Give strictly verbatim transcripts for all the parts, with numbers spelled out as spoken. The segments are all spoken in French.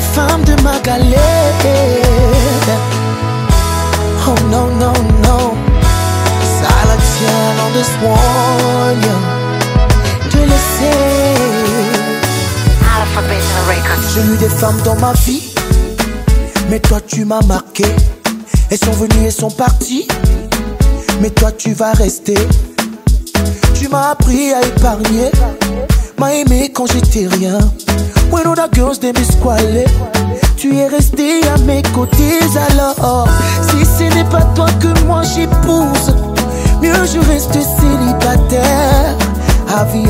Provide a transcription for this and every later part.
femme de ma galère. Oh no, no, no. Silent tell on this one, yeah. Te laisser. Alphabet Records. J'ai eu des femmes dans ma vie, mais toi tu m'as marqué. Elles sont venues et sont parties, mais toi tu vas rester. Tu m'as appris à épargner, m'as aimé quand j'étais rien. When all the girls they me squalé, tu es resté à mes côtés. Alors si ce n'est pas toi que moi j'épouse, mieux je reste célibataire à vie.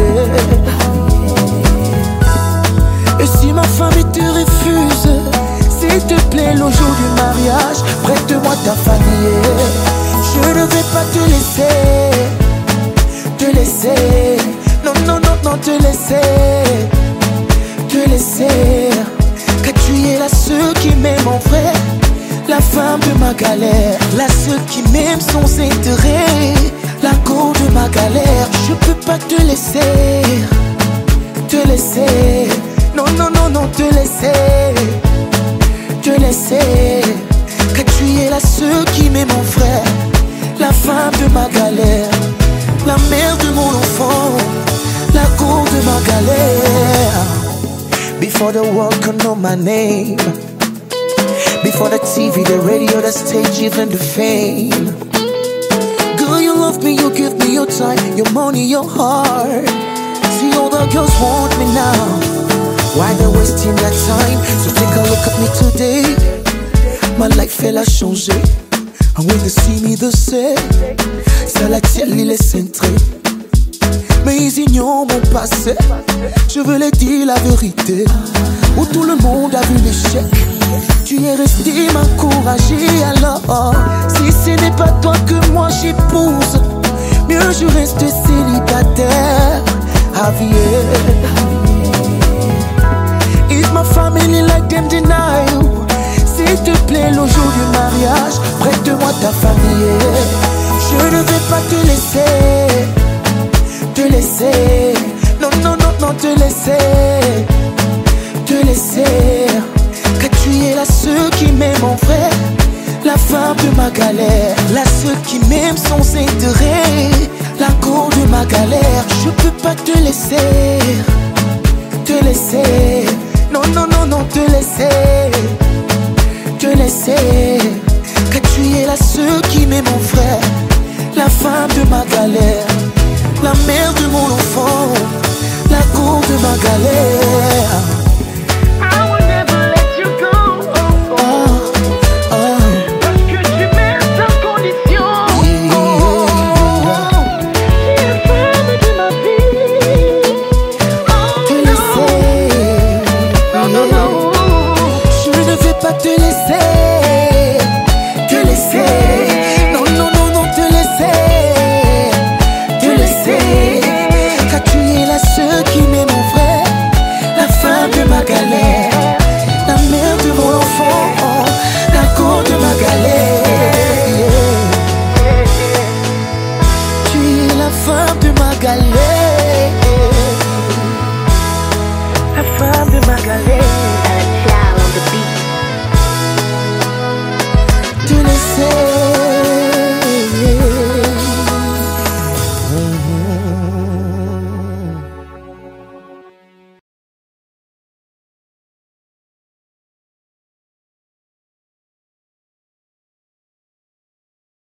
Et si ma famille te refuse, s'il te plaît, le jour du mariage, prête-moi ta famille. Je ne vais pas te laisser, te laisser. Non, non, non, non, te laisser, te laisser. Car tu es la seule qui m'aime en vrai, la femme de ma galère, la seule qui m'aime sans intérêt, la cause de ma galère. Je peux pas te laisser, te laisser. Non, non, non, non, te laisser, te laisser. Car tu es la seule qui m'aime mon frère, la femme de ma galère, la mère de mon enfant, la cause de ma galère. Before the world could know my name, before the T V, the radio, the stage, even the fame. Girl, you love me, you give me your time, your money, your heart. See all the girls want me now, why they wasting their time? So take a look at me today. My life elle a changé, and when they see me they say, Salatiel il est centré. Mais ils ignorent mon passé, je veux leur dire la vérité. Où tout le monde a vu l'échec, tu es resté m'encourager. Alors si ce n'est pas toi que moi j'épouse, mieux je reste célibataire à vie. If my family like them deny you, s'il te plaît, le jour du mariage, prête-moi ta famille. Je ne vais pas te laisser, te laisser. Non, non, non, non, te laisser, te laisser. Car tu es la seule qui m'aime en vrai, la femme de ma galère, la seule qui m'aime sans intérêt, la cause de ma galère. Je peux pas te laisser, te laisser. Non, non, non, non, te laisser, te laisser. Car tu es la seule qui m'aime mon frère, la femme de ma galère, la mère de mon enfant.